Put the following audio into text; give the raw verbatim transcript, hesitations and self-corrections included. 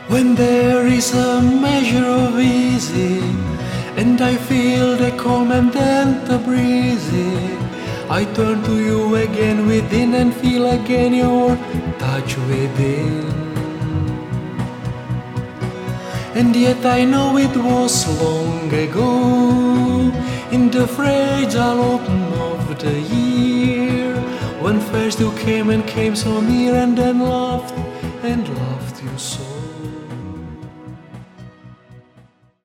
When there is a measure of easy, and I feel the calm and then the breezy, I turn to you again within and feel again your touch within. And yet I know it was long ago, in the fragile autumn of the year, when first you came and came so near, and then loved and loved you so.